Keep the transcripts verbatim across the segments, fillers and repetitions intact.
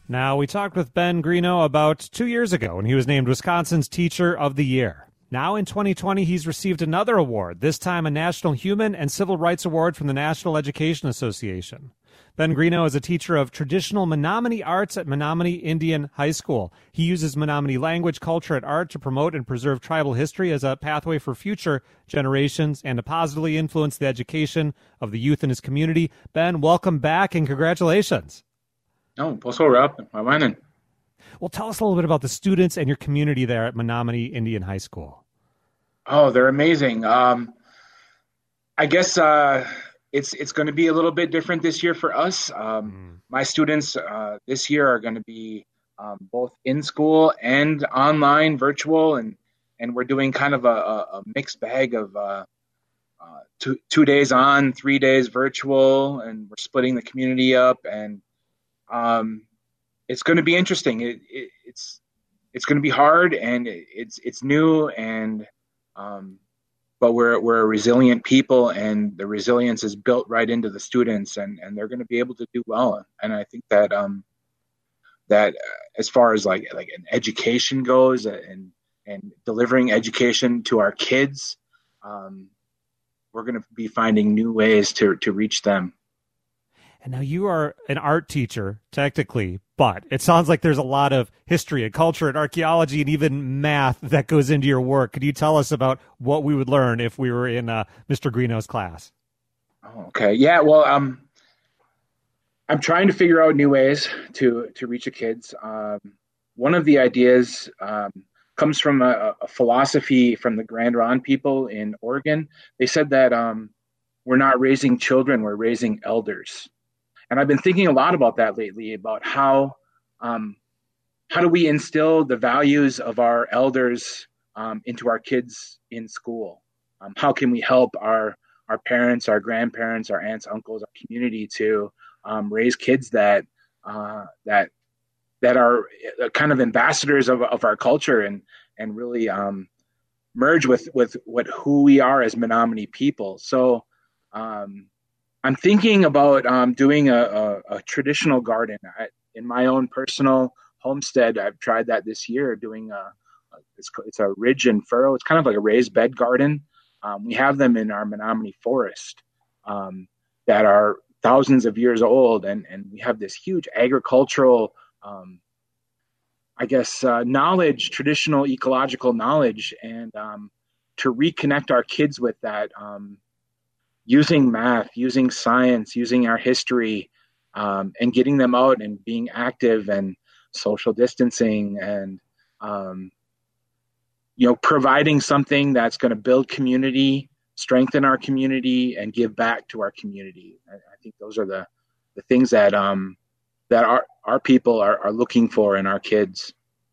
Now, we talked with Ben Greeno about two years ago when he was named Wisconsin's Teacher of the Year. Now in twenty twenty, he's received another award, this time a National Human and Civil Rights Award from the National Education Association. Ben Greeno is a teacher of traditional Menominee arts at Menominee Indian High School. He uses Menominee language, culture, and art to promote and preserve tribal history as a pathway for future generations and to positively influence the education of the youth in his community. Ben, welcome back and congratulations. Oh, bonsoir, Rob. Well, tell us a little bit about the students and your community there at Menominee Indian High School. Oh, they're amazing. Um, I guess uh, it's it's going to be a little bit different this year for us. Um, mm. My students uh, this year are going to be um, both in school and online, virtual, and and we're doing kind of a, a mixed bag of uh, uh, two two days on, three days virtual, and we're splitting the community up and. Um, it's going to be interesting. It, it, it's it's going to be hard, and it, it's it's new, and um, but we're we're a resilient people, and the resilience is built right into the students, and, and they're going to be able to do well. And I think that um, that as far as like like an education goes, and and delivering education to our kids, um, we're going to be finding new ways to to reach them. And now you are an art teacher, technically, but it sounds like there's a lot of history and culture and archaeology and even math that goes into your work. Could you tell us about what we would learn if we were in uh, Mister Greeno's class? Oh, okay. Yeah, well, um, I'm trying to figure out new ways to, to reach the kids. Um, one of the ideas um, comes from a, a philosophy from the Grand Ronde people in Oregon. They said that um, we're not raising children, we're raising elders. And I've been thinking a lot about that lately, about how um, how do we instill the values of our elders um, into our kids in school? Um, how can we help our our parents, our grandparents, our aunts, uncles, our community to um, raise kids that uh, that that are kind of ambassadors of, of our culture and and really um, merge with with what who we are as Menominee people. So. Um, I'm thinking about um, doing a, a, a traditional garden I, in my own personal homestead. I've tried that this year, doing a, a it's, it's a ridge and furrow. It's kind of like a raised bed garden. Um, we have them in our Menominee forest um, that are thousands of years old, and, and we have this huge agricultural, um, I guess, uh, knowledge, traditional ecological knowledge, and um, to reconnect our kids with that. Um, using math, using science, using our history, um, and getting them out and being active and social distancing and, um, you know, providing something that's going to build community, strengthen our community, and give back to our community. I, I think those are the, the things that um, that our, our people are, are looking for in our kids.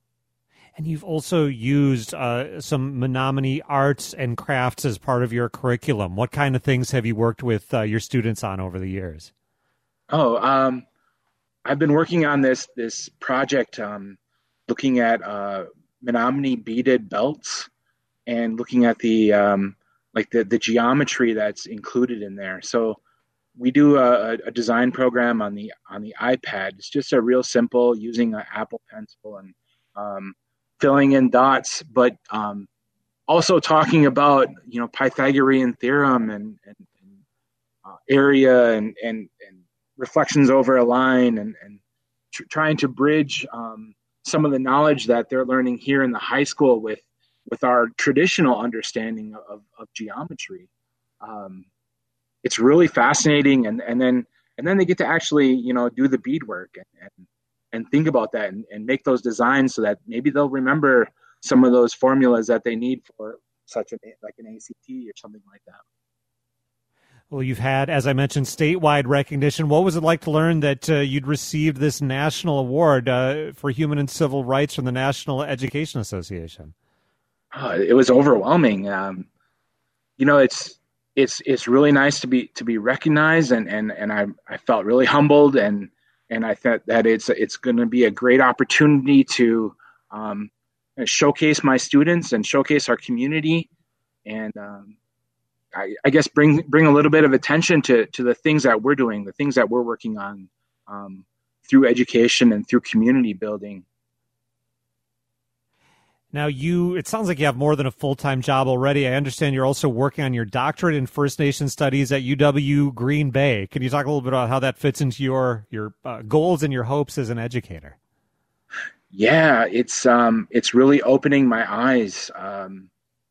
And you've also used uh, some Menominee arts and crafts as part of your curriculum. What kind of things have you worked with uh, your students on over the years? Oh, um, I've been working on this this project, um, looking at uh, Menominee beaded belts and looking at the um, like the, the geometry that's included in there. So we do a, a design program on the on the iPad. It's just a real simple using an Apple Pencil and um, filling in dots, but um, also talking about, you know, Pythagorean theorem and, and, and uh, area and, and, and reflections over a line and, and tr- trying to bridge um, some of the knowledge that they're learning here in the high school with, with our traditional understanding of, of geometry. Um, it's really fascinating. And, and then, and then they get to actually, you know, do the beadwork and, and and think about that and, and make those designs so that maybe they'll remember some of those formulas that they need for such a, like an A C T or something like that. Well, you've had, as I mentioned, statewide recognition. What was it like to learn that uh, you'd received this national award uh, for human and civil rights from the National Education Association? Oh, it was overwhelming. Um, you know, it's, it's, it's really nice to be, to be recognized, and, and, and I, I felt really humbled, and, And I thought that it's it's going to be a great opportunity to um, showcase my students and showcase our community, and um, I, I guess bring bring a little bit of attention to to the things that we're doing, the things that we're working on um, through education and through community building. Now, you, it sounds like you have more than a full-time job already. I understand you're also working on your doctorate in First Nation Studies at U W Green Bay. Can you talk a little bit about how that fits into your your uh, goals and your hopes as an educator? Yeah, it's um, it's really opening my eyes. Um,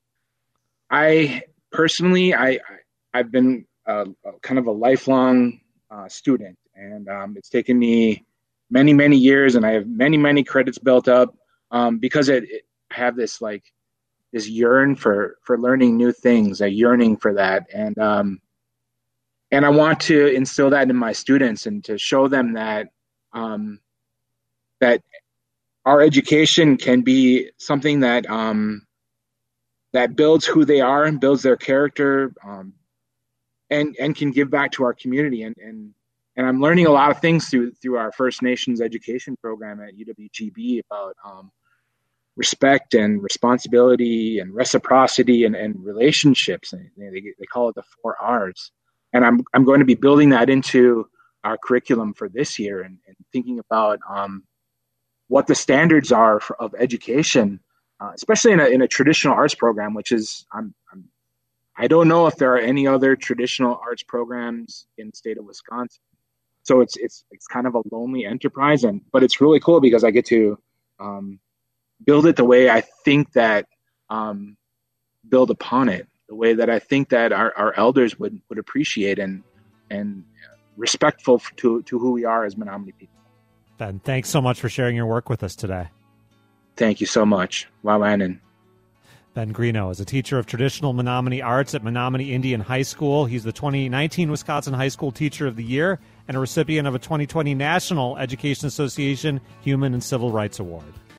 I personally, I I've been a, a kind of a lifelong uh, student, and um, it's taken me many many years, and I have many many credits built up um, because it, it have this like this yearn for for learning new things, a yearning for that, and um, and I want to instill that in my students and to show them that um, that our education can be something that um, that builds who they are and builds their character, um, and and can give back to our community. And and and I'm learning a lot of things through through our First Nations education program at U W G B about um, respect and responsibility and reciprocity and, and relationships. And they they call it the four R's. And I'm I'm going to be building that into our curriculum for this year and, and thinking about um, what the standards are for, of education, uh, especially in a in a traditional arts program, which is I'm, I'm I don't know if there are any other traditional arts programs in the state of Wisconsin. So it's it's it's kind of a lonely enterprise, and but it's really cool because I get to um, build it the way I think that um, build upon it, the way that I think that our, our elders would, would appreciate and and respectful to to who we are as Menominee people. Ben, thanks so much for sharing your work with us today. Thank you so much. Wawanan. Ben Greeno is a teacher of traditional Menominee arts at Menominee Indian High School. He's the twenty nineteen Wisconsin High School Teacher of the Year and a recipient of a twenty twenty National Education Association Human and Civil Rights Award.